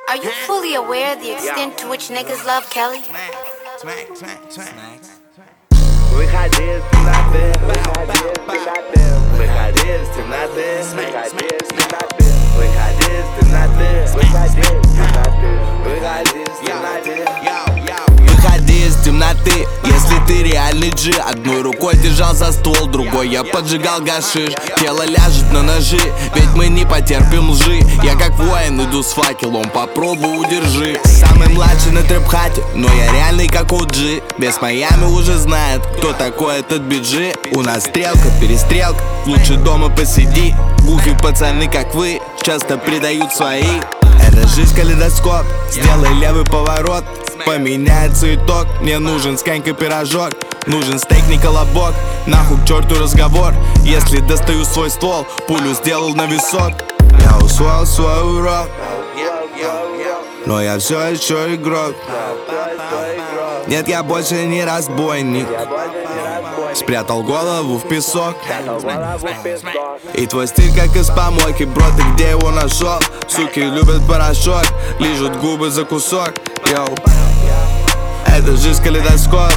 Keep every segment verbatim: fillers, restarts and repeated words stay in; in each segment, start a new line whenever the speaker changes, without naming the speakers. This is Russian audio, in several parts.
Are you fully aware of the extent to which niggas love Kelly?
Выходи из темноты, выходи из темноты, выходи из темноты, выходи из темноты, выходи из темноты, выходи из темноты, выходи из темноты.
Выходи из темноты, если ты реальный джи. Одной рукой держал за ствол, другой я поджигал гашиш. Тело ляжет на ножи, ведь мы не потерпим лжи. Я как воин иду с факелом, попробуй удержи. Самый младший на трэп-хате, но я реальный как о джи. Весь Майами уже знает, кто такой этот биджи. У нас стрелка, перестрелка, лучше дома посиди. Гуфи пацаны, как вы, часто предают свои. Это жизнь калейдоскоп, сделай левый поворот, поменяется итог. Мне нужен сканька пирожок, нужен стейк, не колобок. Нахуй к черту разговор, если достаю свой ствол, пулю сделал на висок. Я усвоил свой урок, но я все еще игрок. Нет, я больше не разбойник, спрятал голову в песок. И твой стиль как из помойки, бро, ты где его нашел? Суки любят порошок, лижут губы за кусок. Йоу, это жизнь калейдоскоп,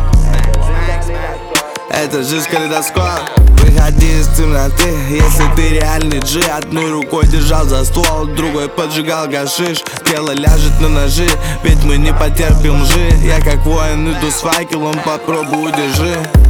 это жизнь калейдоскоп. Выходи из темноты, если ты реальный джи. Одной рукой держал за ствол, другой поджигал гашиш. Тело ляжет на ножи, ведь мы не потерпим лжи. Я как воин иду с факелом, попробуй удержи.